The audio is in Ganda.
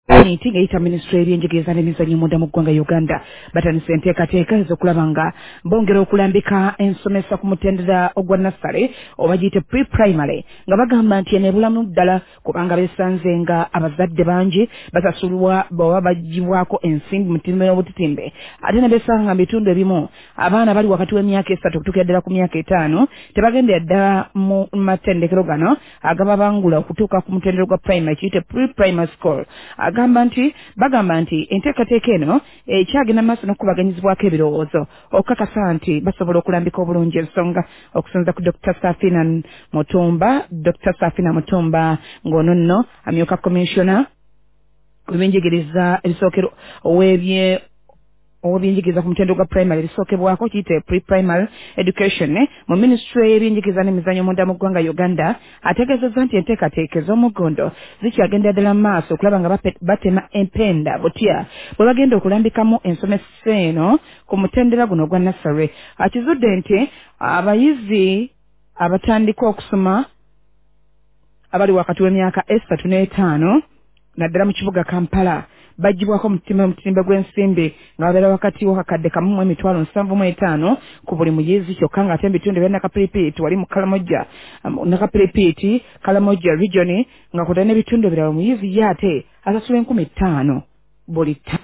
Meeting eita ministry ebyenjigiriza n'emizannyo munda mu ggwanga Uganda batandise enteekateeka ez'okulaba nga bongera okulambika ensomesa ku mutendera ogwa nassale oba giyite pre-primary nga bagamba nti eno ebulamu ddala kubanga beesanze nga abazadde bangi basasulwa bwe baggyibwako ensimbi mu ttimbe n'obutitimbe ate ne beesanga nga mu bitundu ebimu abaana bali wakati w'emyaka 3 okutuukira ddala ku myaka 5 tebagendera ddala mu matendekero gano agababangula okutuuka ku mutendera gwa primary kiyite pre-primary school bagamba nti enteekateeka eno ekyagenda maaso n'okubaganyizibwako ebirowoozo okukakasa nti basobola okulambika obulungi ensonga okusinza ku Dr. Safina Mutumba ng'ono nno amyuka commissioner w'ebyenjigiriza ebisookero obyenjigiriza ku mutendera gwa primary lisookebwako kiyite pre-primary education mu ministry y'ebyenjigiriza n'emizannyo munda mu ggwanga Uganda ategeezezza nti enteekateeka ez'omugondo zikyagenda ddala mu maaso okulaba nga batema empenda butya bwe bagenda okulambikamu ensomesa eno ku mutendera guno ogwa nassale akizudde nti abayizi abatandika okusoma abali wakati w'emyaka 3 n'etaano naddala mu kibuga Kampala bagibwako mutimbe gw'ensimbi nga babeera wakati wakakadde kamu mu emitwalo 75 ku buli muyizi kyokka ng'ate ebitundu bya Nakapiripiti wali mu Kalamoja Nakapiripiti Kalamoja region nga kutali n'ebitundu ebirala muyizi ye ate asasula 5,000 buli